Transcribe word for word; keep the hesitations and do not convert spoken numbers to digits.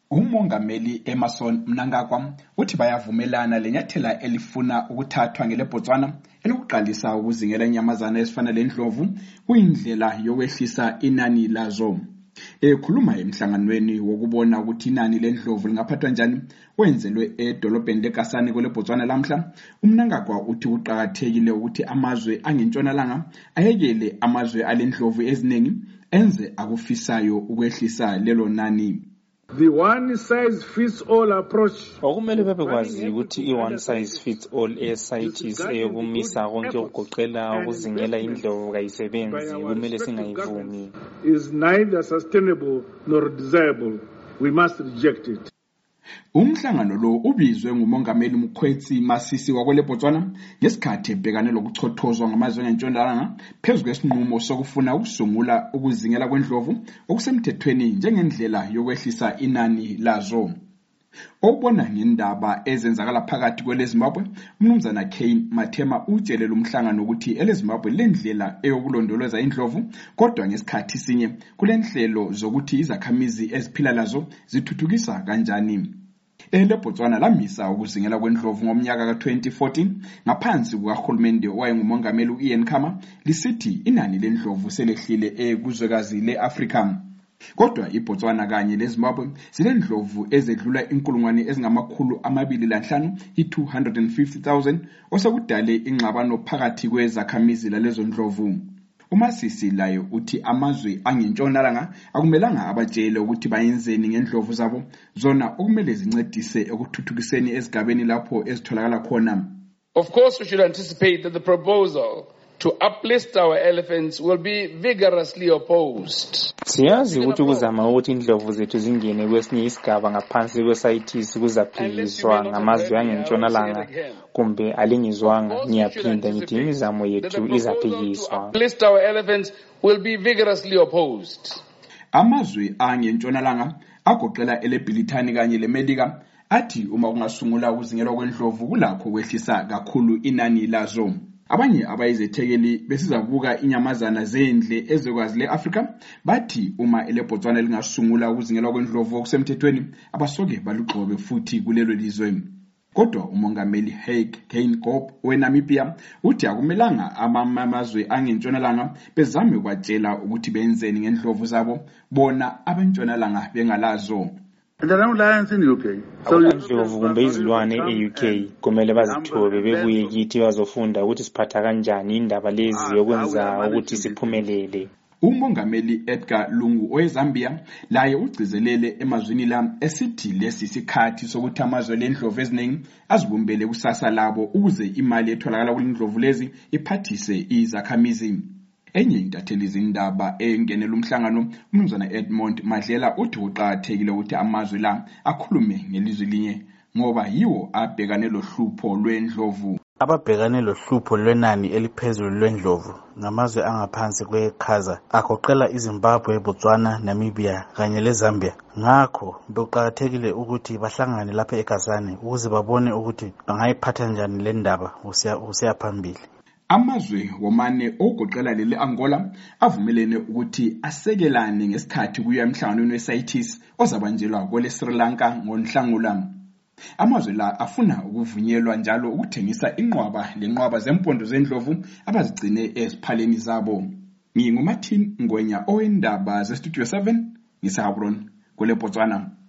Umongameli Emmerson Mnangagwa uthi bayavumelana lenyathela elifuna ukuthathwa ngeleBotswana elokuqalisa ukuzingela inyamazana ezifana lendlovu kuyindlela yokwehlisa inani lazo. Ekhuluma emhlanganweni wokubona ukuthi inani lendlovu lingaphathwa njani wenzelwe edolobheni leKasane kweleBotswana lamhla, uMnangagwa uthi kuqhakathekile ukuthi amazwe angentshonalanga ayekele amazwe alendlovu eziningi enze akufisayo ukwehlisa lelo nani. The one size fits all approach. Okumele bebekwazi ukuthi i-one size fits all e-CITES eyokumisa konke ukugoqela ukuzingela indlovu kayisebenzi kumele singayivumi. Is neither sustainable nor desirable. We must reject it. Umhlangano lo ubizwe ngumongameli Mkhwetsi Masisi wakweleBotswana ngesikhathi ebhekane lokuchothozwa ngamazwe angentshonalanga phezu kwesinqumo sokufuna ukusungula ukuzingela kwendlovu okusemthethweni njengendlela yokwehlisa inani lazo. Obona ngendaba ezenzakala phakathi kweleZimbabwe, uMnumzana Kane Mathema utshelele umhlangano ukuthi eleZimbabwe lendlela eyokulondoloza indlovu kodwa ngesikhathi sinye kulenhlelo zokuthi izakhamizi eziphila lazo zithuthukisa kanjani. EleBotswana lamisa ukuzingela kwendlovu ngomnyaka ka twenty fourteen ngaphansi kukahulumende owayengumongameli uIan Khama lisithi inani lendlovu selehlile ekuzwekazi leAfrika. Kodwa iBotswana kanye leZimbabwe zinendlovu ezedlula inkulungwane ezingamakhulu amabili lanhlanu i-two hundred fifty thousand osekudale ingxabano phakathi kwezakhamizi lalezo ndlovu. Umasisi layo uthi amazwe angentshonalanga akumelanga abatshele ukuthi bayenzeni ngendlovu zabo zona okumele zincedise ekuthuthukiseni ezigabeni lapho ezitholakala khona. Of course, we should anticipate that the proposal to uplist our elephants will be vigorously opposed. Siyazi ukuthi ukuzama ukuthi indlovu zethu zingene kwesinye isigaba ngaphansi kwe-CITES kuzaphikiswa ngamazwe angentshonalanga kumbe alingizwanga. Ngiyaphinda ngithi imizamo yethu izaphikiswa. Uplist our elephants will be vigorously opposed. Amazwe angentshonalanga agoqela eleBrithani kanye leMelika athi uma kungasungula ukuzingelwa kwendlovu kulakho kwehlisa kakhulu inani lazo. Abanye abayizethekeli besizabuka inyamazana zendle ezokwazi leAfrika bathi uma eleBotswana lingasungula ukuzingelwa kwendlovu okusemthethweni abasoke balugxobe futhi kulelo lizwe. Kodwa umongameli Hage Geingob weNamibia uthi akumelanga amamazwe angentshonalanga bezame kwatshela ukuthi benzeni ngendlovu zabo bona abantshonalanga bengalazo. And there are lions in U K. So indlovu kumbe izilwane e-U K kumele bazithobe bebuye kithi bazofunda ukuthi siphatha kanjani indaba lezi yokwenza ukuthi siphumelele. Umongameli Edgar Lungu oweZambia laye ugcizelele emazwini la esithi lesi sikhathi sokuthi amazwe lendlovu eziningi azibumbele kusasa labo ukuze imali etholakala kulendlovu lezi iphathise izakhamizi. Enye intatheli zindaba engenela umhlangano uMnumzana Edmond Madlela uthi uqhakathekile ukuthi amazwe la akhulume ngelizwi linye ngoba yiwo abhekane lohlupho lwendlovu. Ababhekane lohlupho lwenani eliphezulu lwendlovu ngamazwe angaphansi kwekhaza agoqela iZimbabwe, Botswana, Namibia kanye leZambia. Ngakho bekuqhakathekile ukuthi bahlangane lapha eKasane ukuze babone ukuthi bangayiphatha njani le ndaba usiya phambili. Amazwe womane ogoqela leli Angola avumelene ukuthi asekelane ngesikhathi kuya emhlanganweni we-CITES ozabanjelwa kwele Sri Lanka ngoNhlangula. Amazwe la afuna ukuvunyelwa njalo ukuthengisa inqwaba lenqwaba zempondo zendlovu abazigcine eziphaleni zabo. NginguMartin Ngwenya owendaba zeStudio seven ngisahabron kwele Botswana.